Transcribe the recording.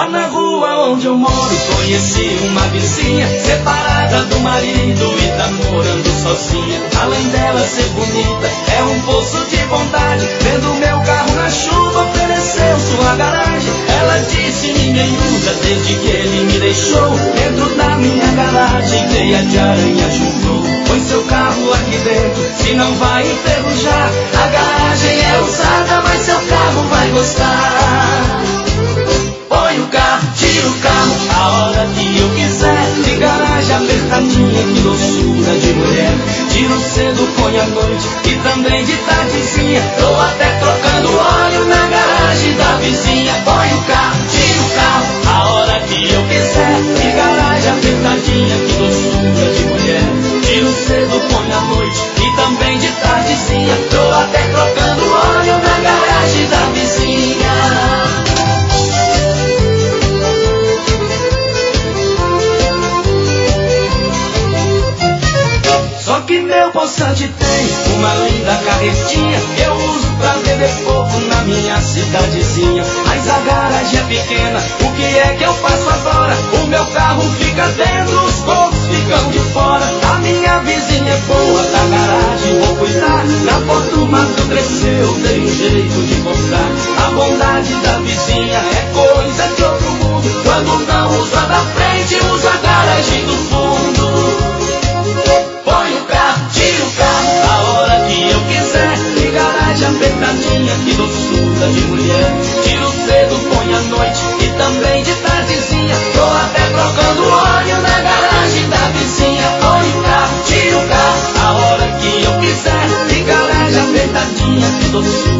Lá na rua onde eu moro conheci uma vizinha separada do marido e tá morando sozinha. Além dela ser bonita, é um poço de vontade. Vendo meu carro na chuva, ofereceu sua garagem. Ela disse ninguém usa desde que ele me deixou. Dentro da minha garagem teia de aranha juntou. Põe seu carro aqui dentro, se não vai enferrujar. A garagem é usada, mas seu carro vai gostar. Põe o carro, tira o carro, a hora que eu quiser. De garagem apertadinha, que doçura de mulher. Tiro cedo, põe à noite e também de tardezinha. Tô até trocando óleo na garagem da vizinha. Põe o carro, tira o carro, a hora que eu quiser. De garagem apertadinha, que doçura de mulher. Tiro cedo, põe à noite e também de tardezinha. Tô até trocando óleo na garagem da vizinha. Só que meu Poçante tem uma linda carretinha. Eu uso pra beber pouco na minha cidadezinha. Mas a garagem é pequena, o que é que eu faço agora? O meu carro fica dentro, os poucos ficam de fora. A minha vizinha é boa, da garagem vou cuidar. Na foto o mato cresceu, dei um jeito de cortar. A bondade da vizinha é coisa de outro mundo. Quando não usa da frente, usa a garagem do fundo. Põe o carro, tira o carro, a hora que eu quiser. De garagem apertadinha, que doçura de mulher. Tiro cedo, põe à noite e também de tardezinha. Tô até trocando óleo na garagem da vizinha. Põe o carro, tira o carro, a hora que eu quiser. De garagem apertadinha, que doçura